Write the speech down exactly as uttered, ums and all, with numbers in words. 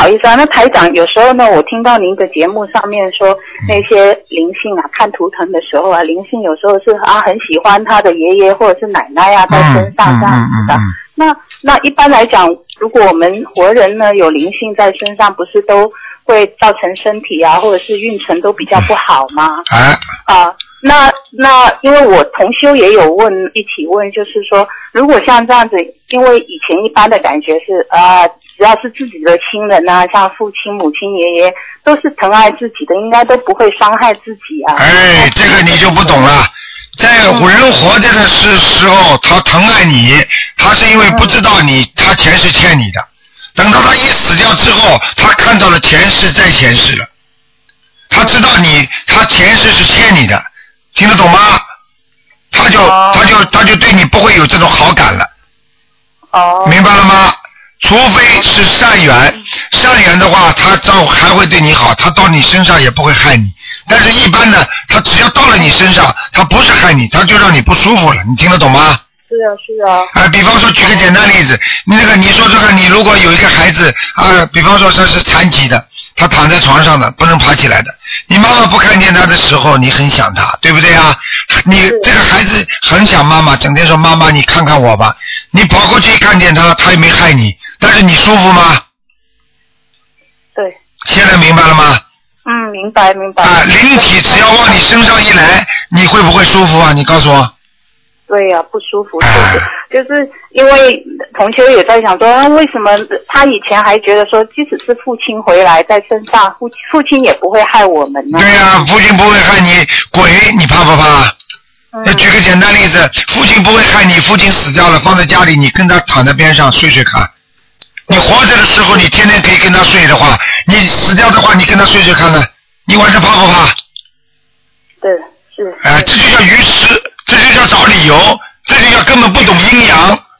好意思啊，那台长有时候呢，我听到您的节目上面说那些灵性啊，看图腾的时候啊，灵性有时候是啊很喜欢他的爷爷或者是奶奶啊在身上这样子的。嗯嗯嗯嗯、那那一般来讲，如果我们活人呢有灵性在身上，不是都会造成身体啊或者是运程都比较不好吗？ 啊啊。那那因为我同修也有问一起问，就是说如果像这样子，因为以前一般的感觉是啊、呃，只要是自己的亲人啊，像父亲、母亲、爷爷都是疼爱自己的，应该都不会伤害自己啊。 哎，这个你就不懂了。在人活着的时时候，他疼爱你，他是因为不知道你他前世欠你的。等到他一死掉之后，他看到了前世再前世了，他知道你他前世是欠你的。听得懂吗？他就、oh. 他就他就对你不会有这种好感了。哦。Oh. 明白了吗？除非是善缘，善缘的话，他照还会对你好，他到你身上也不会害你。但是一般的，他只要到了你身上，他不是害你，他就让你不舒服了。你听得懂吗？ 是啊，是啊。 啊，比方说举个简单例子，那个你说这个，你如果有一个孩子啊，比方说他是残疾的，他躺在床上的，不能爬起来的，你妈妈不看见他的时候，你很想他，对不对啊？你这个孩子很想妈妈，整天说妈妈你看看我吧，你跑过去看见他，他也没害你，但是你舒服吗？ 对。 现在明白了吗？ 嗯，明白明白。 啊，灵体只要往你身上一来，你会不会舒服啊？你告诉我。 对呀、啊，不舒服，就是就是因为同修也在想说，啊、为什么他以前还觉得说，即使是父亲回来在身上，父父亲也不会害我们呢？ 对呀、啊，父亲不会害你，鬼你怕不怕？嗯、举个简单例子，父亲不会害你，父亲死掉了，放在家里，你跟他躺在边上睡睡看。你活着的时候，你天天可以跟他睡的话，你死掉的话，你跟他睡睡看看，你晚上怕不怕？ 对，是。 哎、呃，这就叫愚痴。这就叫找理由，这就叫根本不懂阴阳。